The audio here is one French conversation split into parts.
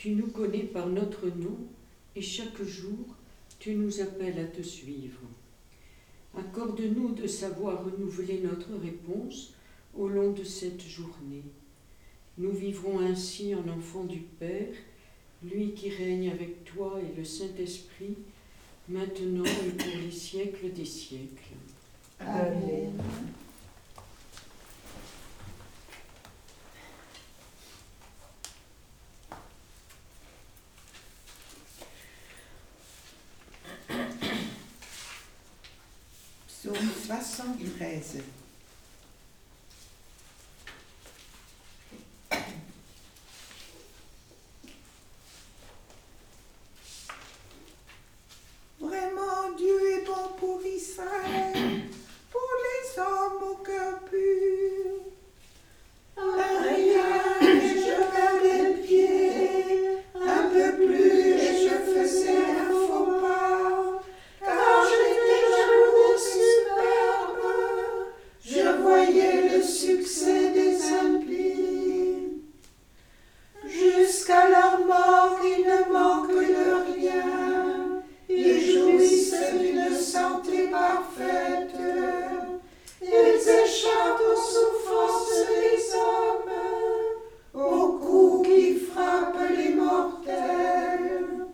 Tu nous connais par notre nom et chaque jour, tu nous appelles à te suivre. Accorde-nous de savoir renouveler notre réponse au long de cette journée. Nous vivrons ainsi en enfants du Père, lui qui règne avec toi et le Saint-Esprit, maintenant et pour les siècles des siècles. Amen. Psaume 73. Vraiment, Dieu est bon pour Israël, pour les hommes au cœur pur. Rien, je perdais le pied, un peu plus et je faisais un faux pas. Car j'étais jaloux superbe, je voyais le succès des impies. Jusqu'à leur mort, ils ne manquent de rien. Ils jouissent d'une santé parfaite. Ils échappent aux souffrances des hommes, aux coups qui frappent les mortels.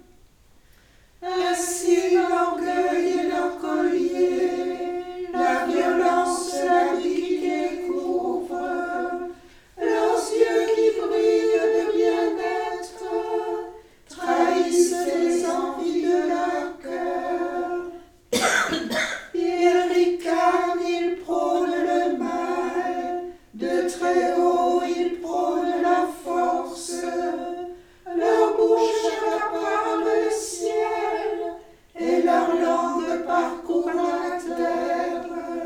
Ainsi l'orgueil et leur collier, la violence, l'habit qui les couvre, leurs yeux qui brillent de bien-être, trahissent les envies de leur cœur. Ils ricanent, ils prônent le mal, de très haut ils prônent la force. Leur bouche accapare le ciel et leur langue parcourt la terre.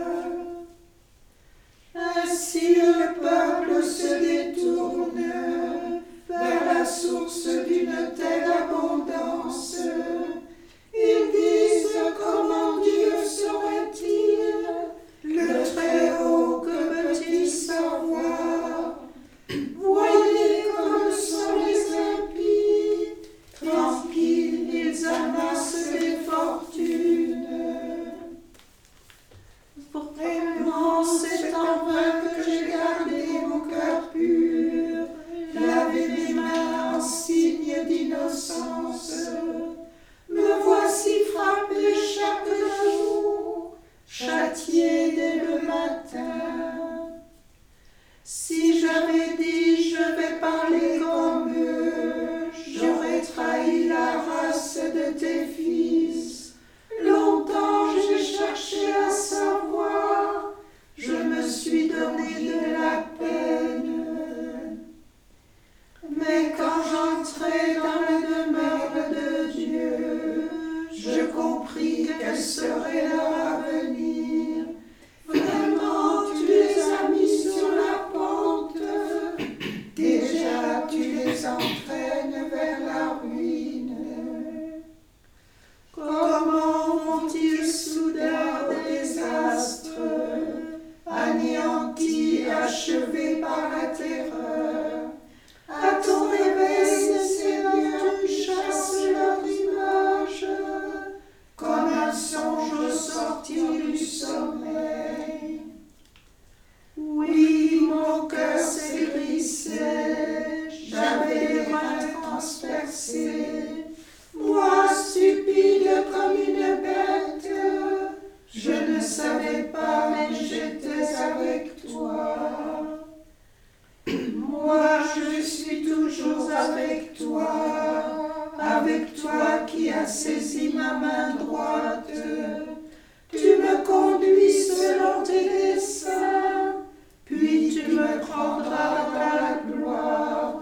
Ainsi le peuple se détourne vers la source d'une telle abondance. Ils disent comment Dieu saurait-il, le Très-Haut, que peut-il savoir? Voyez comme sont les impies, tranquilles, ils amassent des fortunes. Vraiment, c'est en vain que j'ai gardé mon cœur pur, lavé mes mains en signe d'innocence. Me voici frappé chaque jour, châtié dès le matin. Si j'avais dit je vais parler comme eux, j'aurais trahi la race de tes fils. Longtemps j'ai cherché à savoir, je me suis donné de la peine. Mais quand j'entrai dans la demeure de Dieu, je compris quel serait leur avenir. Vraiment, tu les as mis sur la pente, déjà tu les entraînes vers la ruine. Comment vont-ils soudain au désastre, anéantis, achevés par la terreur? À ton réveil, Seigneur, tu chasses leur image, comme un songe au sortir du sommeil. Oui, mon cœur s'aigrissait, j'avais les reins transpercés. Moi, stupide comme une bête, je ne savais pas, mais j'étais avec toi. Moi, je suis toujours avec toi qui as saisi ma main droite. Tu me conduis selon tes desseins, puis tu me prendras dans la gloire.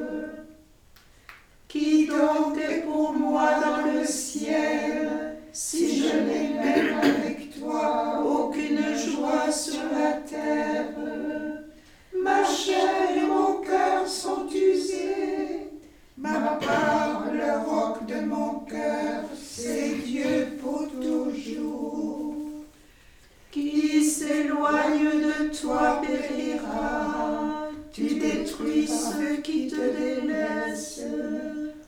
Qui donc est pour moi dans le ciel, si je n'ai même avec toi aucune joie sur la terre? Ma chair et mon cœur sont usés, ma part, le roc de mon cœur, c'est Dieu pour toujours. Qui s'éloigne de toi périra, tu détruis ceux qui te délaissent.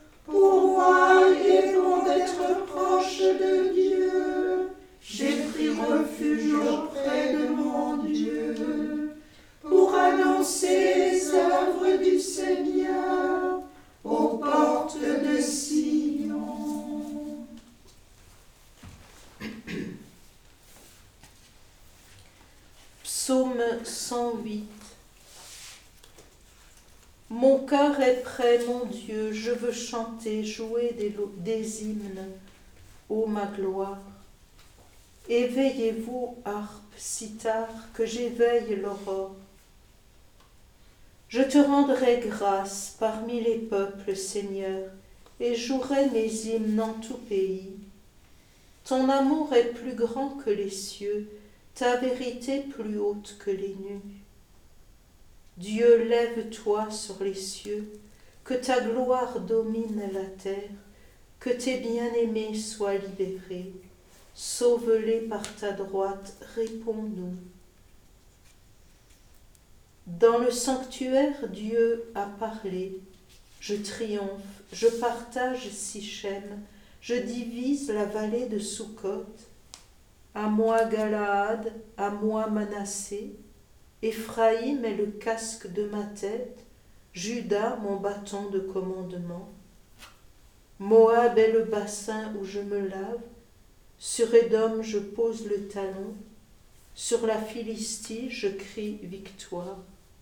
refuge auprès de mon Dieu, pour annoncer les œuvres du Seigneur aux portes de Sion. Psaume 108. Mon cœur est prêt, mon Dieu, je veux chanter, jouer des hymnes, ô ma gloire. Éveillez-vous, harpe, cithare, que j'éveille l'aurore. Je te rendrai grâce parmi les peuples, Seigneur, et jouerai mes hymnes en tout pays. Ton amour est plus grand que les cieux, ta vérité plus haute que les nues. Dieu, lève-toi sur les cieux, que ta gloire domine la terre, que tes bien-aimés soient libérés. Sauve-les par ta droite, réponds-nous. Dans le sanctuaire, Dieu a parlé. Je triomphe, je partage Sichem, je divise la vallée de Sukkot. À moi Galaad, à moi Manassé. Éphraïm est le casque de ma tête, Juda mon bâton de commandement. Moab est le bassin où je me lave, sur Édom je pose le talon, sur la Philistie je crie victoire.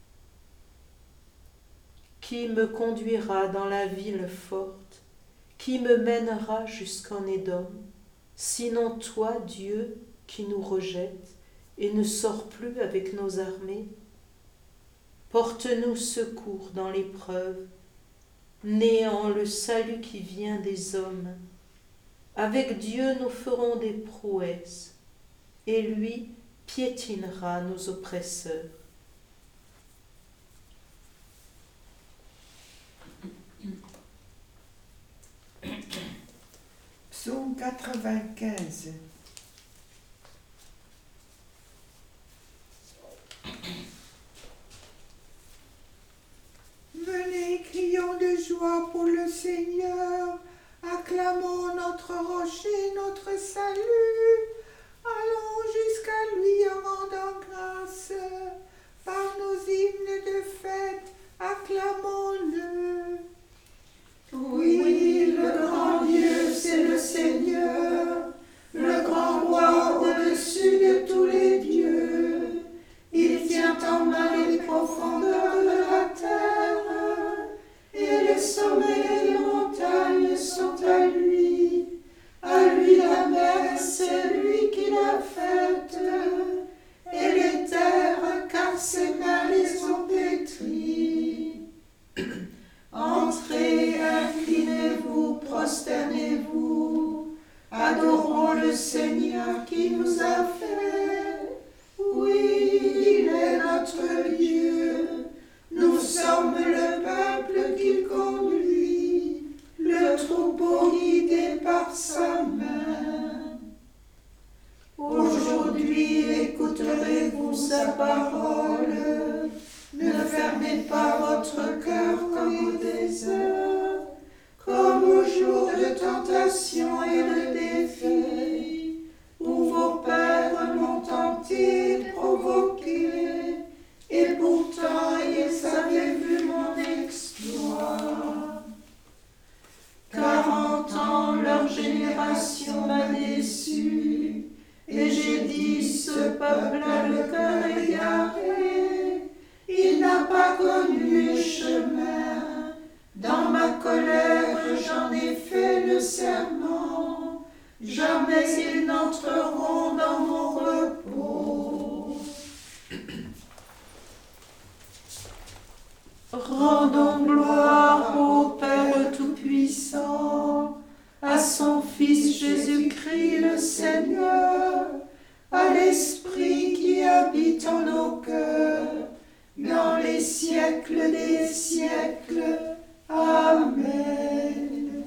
Qui me conduira dans la ville forte? Qui me mènera jusqu'en Édom? Sinon toi, Dieu, qui nous rejette et ne sort plus avec nos armées. Porte-nous secours dans l'épreuve, néant le salut qui vient des hommes. Avec Dieu nous ferons des prouesses, et lui piétinera nos oppresseurs. Psaume 95. Venez, crions de joie pour le Seigneur, acclamons notre rocher, notre salut. Allons jusqu'à lui en rendant grâce, par nos hymnes de fête, acclamons-le. Oui, le grand Dieu, c'est le Seigneur, le grand roi au-dessus de tous les dieux. Il tient en main les profondeurs de la terre, et les sommets des montagnes sont à lui. À lui la mer, c'est lui qui l'a faite, et les terres, car ses mains les ont pétries. Entrez, inclinez-vous, prosternez-vous, adorons le Seigneur qui nous a fait. Oui, il est notre Dieu, nous sommes le peuple qu'il conduit, le troupeau guidé par sa main. Aujourd'hui écouterez-vous sa parole, ne fermez pas votre cœur comme au désert, comme au jour de tentation et de défi, où vos pères m'ont tenté, provoqué, et pourtant ils avaient vu mon exploit. 40 ans leur génération m'a déçu, et j'ai dit, ce peuple a le cœur égaré, il n'a pas connu mes chemins. Dans ma colère, j'en ai fait le serment, jamais ils n'entreront dans mon repos. Rendons gloire au Père Tout-Puissant, à son Fils Jésus-Christ le Seigneur, à l'Esprit qui habite en nos cœurs, dans les siècles des siècles. Amen.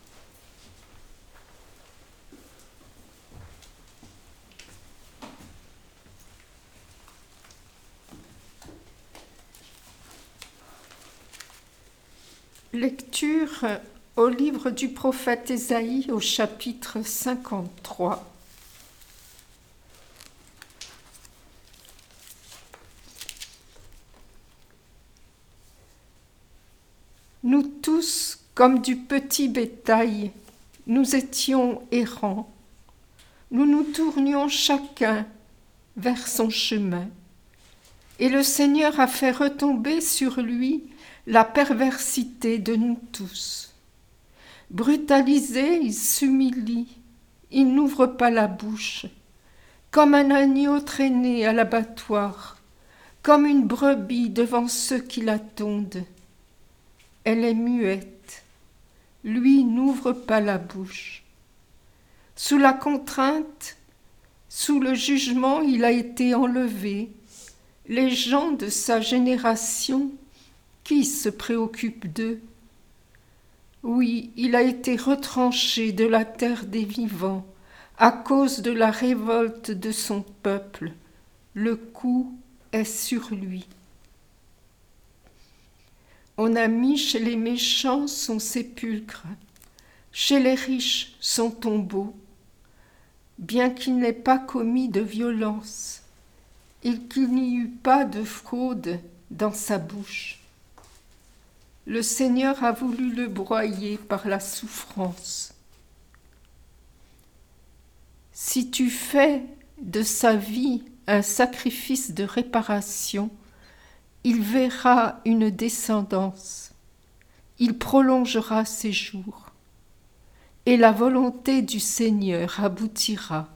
Lecture au livre du prophète Ésaïe au chapitre 53. Nous tous, comme du petit bétail, nous étions errants. Nous nous tournions chacun vers son chemin. Et le Seigneur a fait retomber sur lui la perversité de nous tous. Brutalisé, il s'humilie, il n'ouvre pas la bouche, comme un agneau traîné à l'abattoir, comme une brebis devant ceux qui la tondent. Elle est muette, lui n'ouvre pas la bouche. Sous la contrainte, sous le jugement, il a été enlevé. Les gens de sa génération, qui se préoccupe d'eux? Oui, il a été retranché de la terre des vivants à cause de la révolte de son peuple. Le coup est sur lui. On a mis chez les méchants son sépulcre, chez les riches son tombeau, bien qu'il n'ait pas commis de violence et qu'il n'y eût pas de fraude dans sa bouche. Le Seigneur a voulu le broyer par la souffrance. Si tu fais de sa vie un sacrifice de réparation, il verra une descendance, il prolongera ses jours, et la volonté du Seigneur aboutira.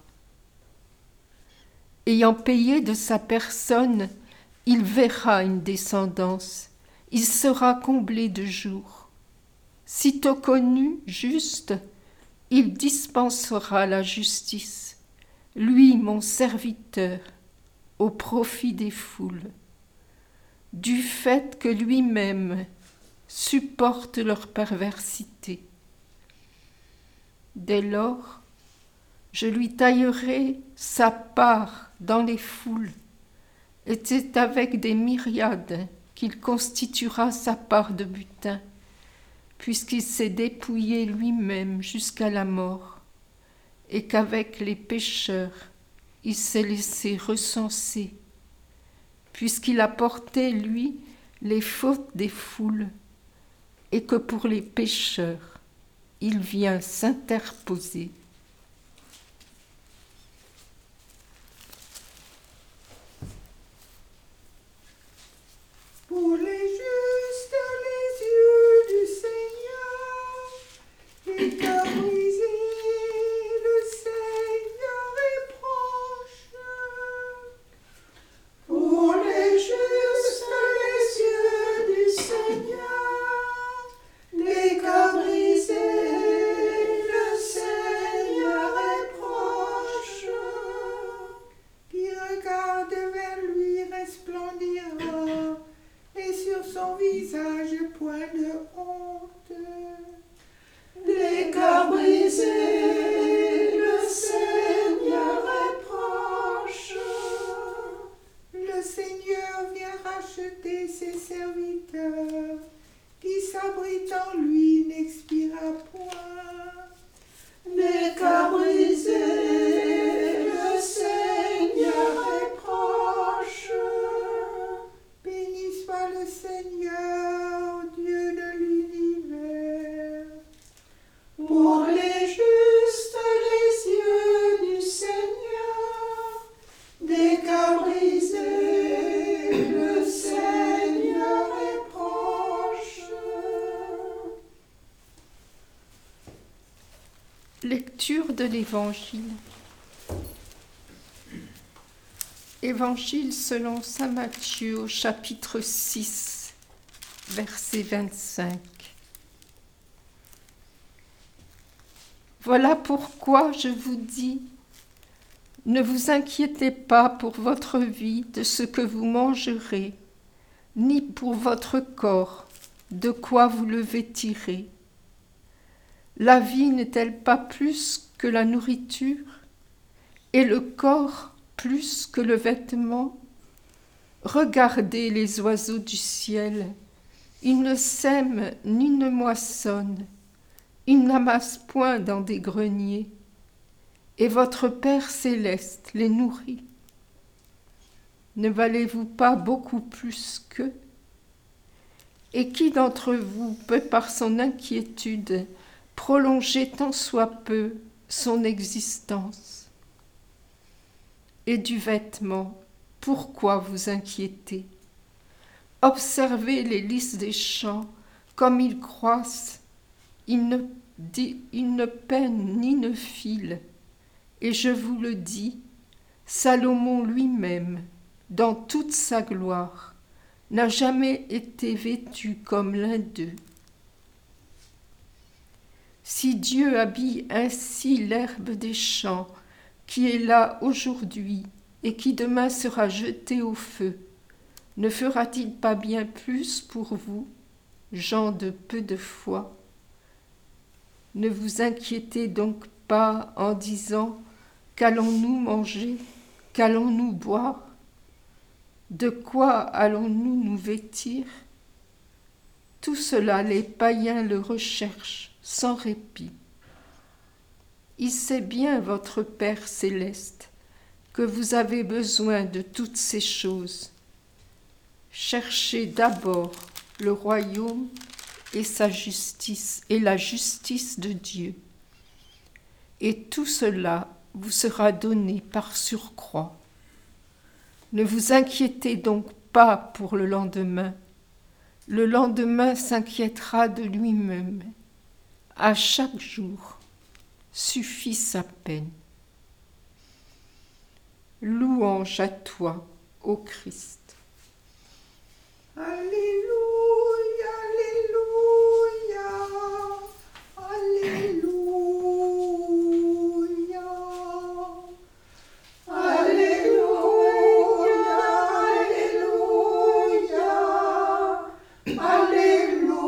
Ayant payé de sa personne, il verra une descendance, il sera comblé de jours. Sitôt connu, juste, il dispensera la justice, lui, mon serviteur, au profit des foules, du fait que lui-même supporte leur perversité. Dès lors, je lui taillerai sa part dans les foules, et c'est avec des myriades qu'il constituera sa part de butin, puisqu'il s'est dépouillé lui-même jusqu'à la mort, et qu'avec les pécheurs il s'est laissé recenser, puisqu'il a porté, lui, les fautes des foules, et que pour les pécheurs il vient s'interposer. Pour les justes, les yeux du Seigneur, les cœurs brisés, le Seigneur est proche. Pour les justes, les yeux du Seigneur, les cœurs brisés, le Seigneur est proche. Qui regarde vers lui resplendira, et sur son visage point de honte. Les cœurs brisés, le Seigneur est proche. Le Seigneur vient racheter ses serviteurs, qui s'abritent en lui n'expira point. Les cœurs brisés, le Seigneur est proche. Béni soit le Seigneur, Dieu de l'univers. Pour les justes, les yeux du Seigneur, des cœurs brisés, le Seigneur est proche. Lecture de l'Évangile. Évangile selon saint Matthieu, au chapitre 6, verset 25. Voilà pourquoi je vous dis, ne vous inquiétez pas pour votre vie de ce que vous mangerez, ni pour votre corps de quoi vous le vêtirez. La vie n'est-elle pas plus que la nourriture, et le corps plus que le vêtement? Regardez les oiseaux du ciel, ils ne sèment ni ne moissonnent, ils n'amassent point dans des greniers, et votre Père céleste les nourrit. Ne valez-vous pas beaucoup plus qu'eux? Et qui d'entre vous peut par son inquiétude prolonger tant soit peu son existence? Et du vêtement, pourquoi vous inquiéter? Observez les lys des champs, comme ils croissent, ils ne peinent ni ne filent. Et je vous le dis, Salomon lui-même, dans toute sa gloire, n'a jamais été vêtu comme l'un d'eux. Si Dieu habille ainsi l'herbe des champs, qui est là aujourd'hui et qui demain sera jetée au feu, ne fera-t-il pas bien plus pour vous, gens de peu de foi? Ne vous inquiétez donc pas en disant « Qu'allons-nous manger? Qu'allons-nous boire? De quoi allons-nous nous vêtir ?» Tout cela, les païens le recherchent sans répit. Il sait bien, votre Père céleste, que vous avez besoin de toutes ces choses. Cherchez d'abord le royaume et sa justice et la justice de Dieu. Et tout cela vous sera donné par surcroît. Ne vous inquiétez donc pas pour le lendemain. Le lendemain s'inquiétera de lui-même. À chaque jour suffit sa peine. Louange à toi, ô Christ. Alléluia, Alléluia, Alléluia, Alléluia, Alléluia, Alléluia,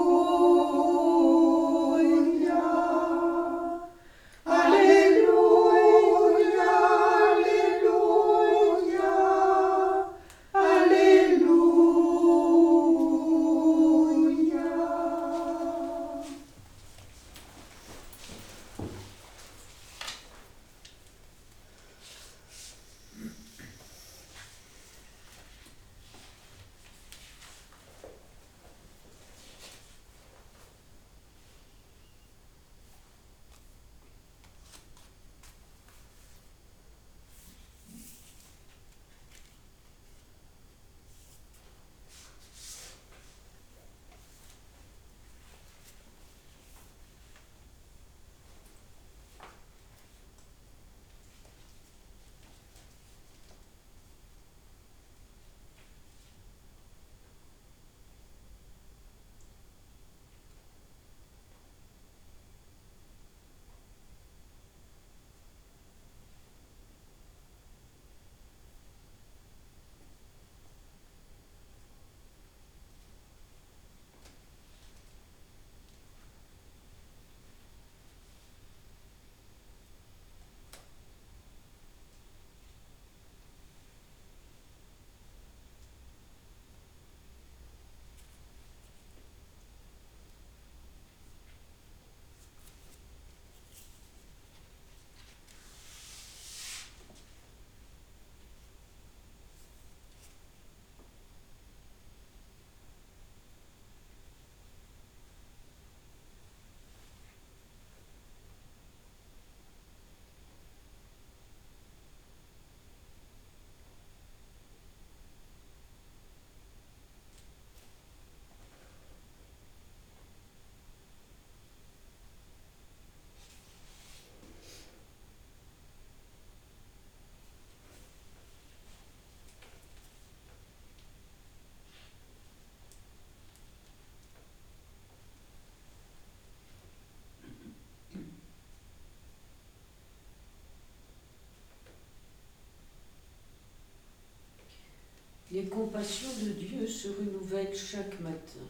Les compassions de Dieu se renouvellent chaque matin.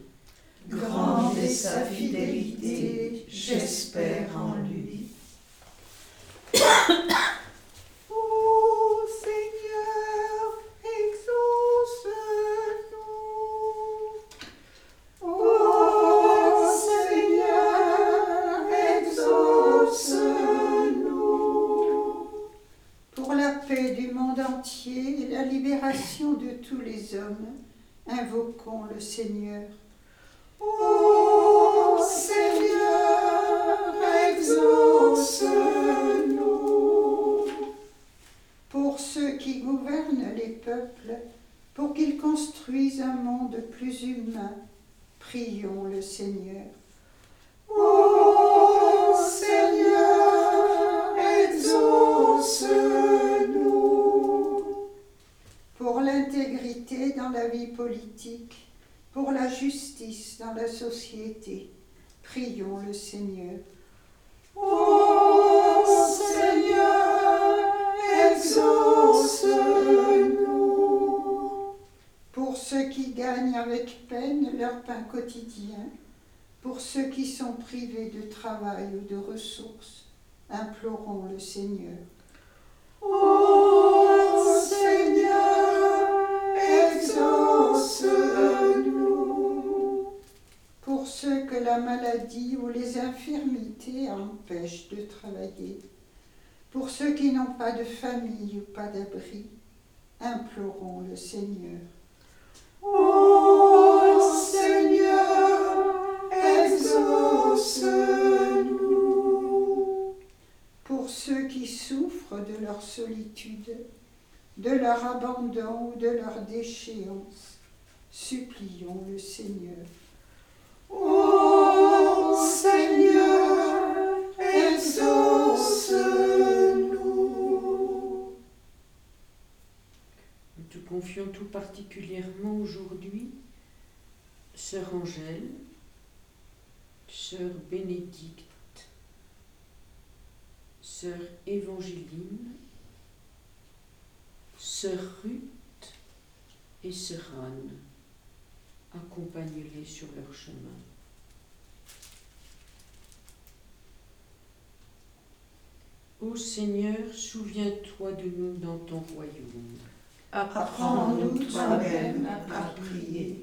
grande est sa fidélité, j'espère en lui. Ô Seigneur, exauce-nous. Ô Seigneur, exauce-nous. Pour la paix du monde entier et la libération de tous les hommes, invoquons le Seigneur. Ô Seigneur, exauce-nous. Pour ceux qui gouvernent les peuples, pour qu'ils construisent un monde plus humain, prions le Seigneur. Ô Seigneur, exauce-nous. Pour l'intégrité dans la vie politique, pour la justice dans la société, prions le Seigneur. Ô Seigneur, exauce-nous. Pour ceux qui gagnent avec peine leur pain quotidien, pour ceux qui sont privés de travail ou de ressources, implorons le Seigneur. Ô Seigneur, exauce-nous. Pour ceux que la maladie ou les infirmités empêchent de travailler, pour ceux qui n'ont pas de famille ou pas d'abri, implorons le Seigneur. Ô Seigneur, exauce-nous. Pour ceux qui souffrent de leur solitude, de leur abandon ou de leur déchéance, supplions le Seigneur. Ô Seigneur, exauce-nous. Nous te confions tout particulièrement aujourd'hui Sœur Angèle, Sœur Bénédicte, Sœur Évangéline, Sœur Ruth et Sœur Anne. Accompagne-les sur leur chemin. Ô Seigneur, souviens-toi de nous dans ton royaume. Apprends-nous toi-même à prier.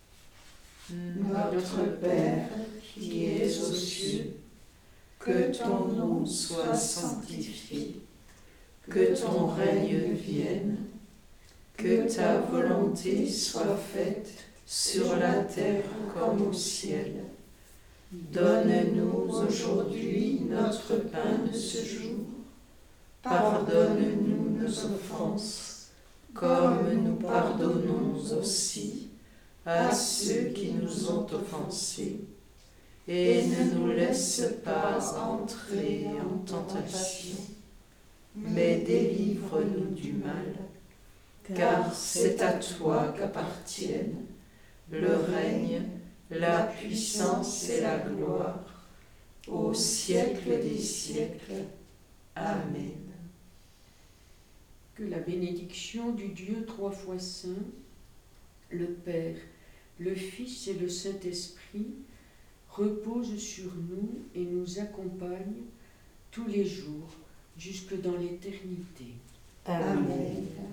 Notre Père qui es aux cieux, que ton nom soit sanctifié, que ton règne vienne, que ta volonté soit faite sur la terre comme au ciel. Donne-nous aujourd'hui notre pain de ce jour. Pardonne-nous nos offenses, comme nous pardonnons aussi à ceux qui nous ont offensés. Et ne nous laisse pas entrer en tentation, mais délivre-nous du mal, car c'est à toi qu'appartiennent le règne, la puissance et la gloire, au siècle des siècles. Amen. Que la bénédiction du Dieu trois fois saint, le Père, le Fils et le Saint-Esprit, repose sur nous et nous accompagne tous les jours jusque dans l'éternité. Amen.